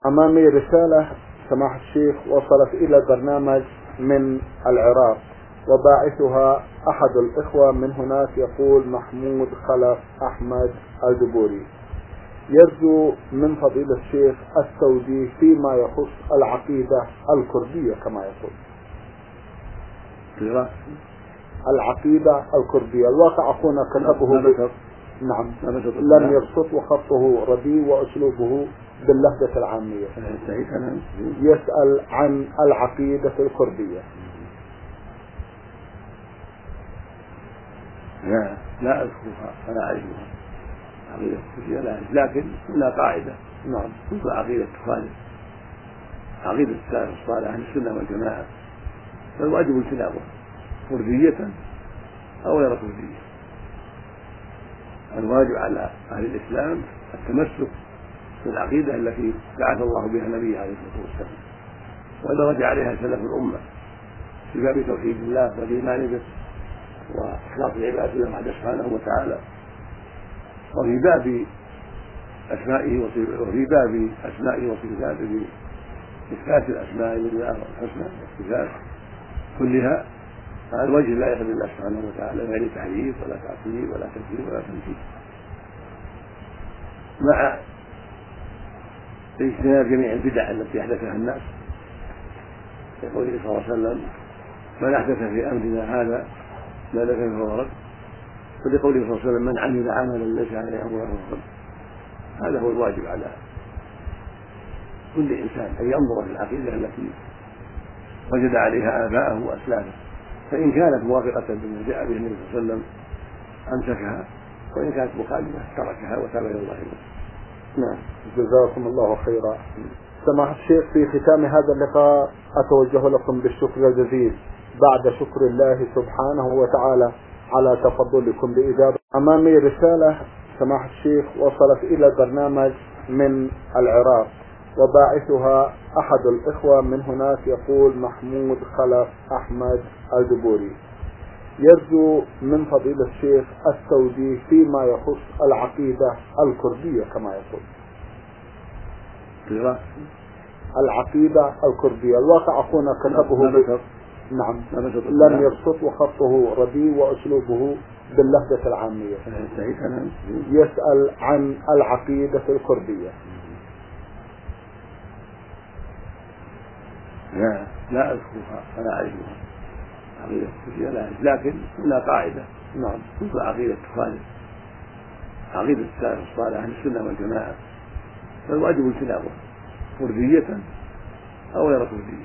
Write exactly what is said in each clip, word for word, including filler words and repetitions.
أمامي رسالة سماحة الشيخ وصلت إلى البرنامج من العراق، وباعثها أحد الإخوة من هناك يقول محمود خلف أحمد الدبوري، يرجو من فضيلة الشيخ التوجيه فيما يخص العقيدة الكردية كما يقول. العقيدة الكردية الواقع أخونا كتبه ب... نعم لم يبسط وخطه رديء وأسلوبه باللهجة العامية. يسأل عن العقيدة الكردية. لا لا أذكرها ولا أعرفها عقيدة الكردية لا، لكن لا قاعدة. نعم. كل عقيدة تخالف عقيدة السلف الصالح أهل السنة والجماعة، فالواجب اجتنابها كردية أو غير كردية. الواجب على أهل الإسلام التمسك بالعقيدة التي بعث الله بها النبي عليه الصلاة والسلام ودرج عليها سلف الأمة في باب توحيد الله والإيمان به وإخلاص العبادة له وحده سبحانه وتعالى، وفي باب أسمائه وفي باب أسمائه وصفاته بإثبات الأسماء لله الحسنى والصفات كلها على الوجه لا يخلو الله سبحانه وتعالى غير تحريف ولا تعطيل ولا تكذيب ولا تمثيل، مع اجتناب جميع البدع التي احدثها الناس. يقول صلى الله عليه وسلم: من احدث في امرنا هذا ما ليس فهو رد. ولقوله صلى الله عليه وسلم: من عمل عملا ليس عليه امرنا فهو رد. هذا هو الواجب على كل انسان ان ينظر في العقيده التي وجد عليها اباءه واسلافه، فان كانت موافقه بما جاء به النبي صلى الله عليه وسلم امسكها، وان كانت مخالفه تركها وتاب الى الله. نعم، جزاكم الله خيرا. سماحة الشيخ، في ختام هذا اللقاء أتوجه لكم بالشكر الجزيل بعد شكر الله سبحانه وتعالى على تفضلكم بإجابة. أمامي رسالة سماحة الشيخ وصلت إلى البرنامج من العراق، وباعثها أحد الإخوة من هناك يقول محمود خلف أحمد الدبوري، يرجو من فضيلة الشيخ التوجيه فيما يخص العقيدة الكردية كما يقول. العقيدة الكردية الواقع أخونا كتبه ب... نعم لم يبسط وخطه رديء وأسلوبه باللهجة العامية. يسأل عن العقيدة الكردية. لا لا أذكرها ولا أعرفها عقيدة الكردية لا، لكن لا قاعدة. نعم. كل عقيدة تخالف عقيدة السلف الصالح أهل السنة والجماعة، فالواجب اجتنابها كردية أو غير كردية.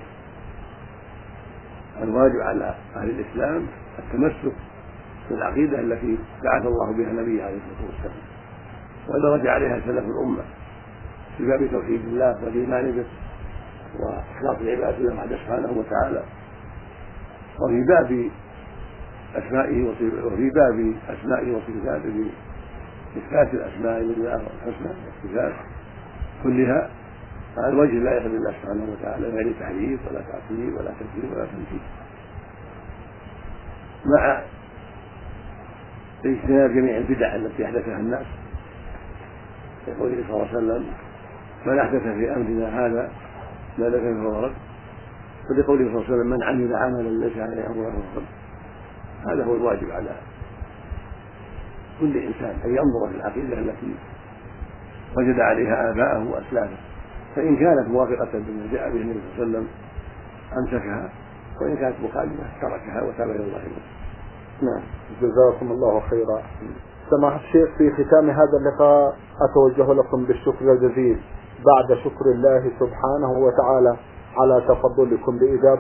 الواجب على أهل الإسلام التمسك بالعقيدة التي بعث الله بها النبي عليه الصلاة والسلام ودرج عليها سلف الأمة في باب توحيد الله والإيمان به وإخلاص العبادة له وحده سبحانه وتعالى، وفي باب أسمائه وفي باب أسمائه وصفاته بإثبات الأسماء لله الحسنى والصفات كلها على الوجه لا يخلو الله سبحانه وتعالى غير تحريف ولا تعطيل ولا تكذيب ولا تمثيل، مع اجتناب جميع البدع التي احدثها الناس. يقول صلى الله عليه وسلم: من احدث في امرنا هذا ما ليس فهو رد. ولقوله صلى الله عليه وسلم: من عمل عملا ليس عليه امرنا فهو رد. هذا هو الواجب على كل انسان ان ينظر في العقيده التي وجد عليها اباءه واسلافه، فان كانت موافقه بما جاء به النبي صلى الله عليه وسلم امسكها، وان كانت مخالفه تركها وتاب الى الله. نعم، جزاكم الله خيرا. سماحة الشيخ، في ختام هذا اللقاء أتوجه لكم بالشكر الجزيل بعد شكر الله سبحانه وتعالى على تفضلكم بإجابة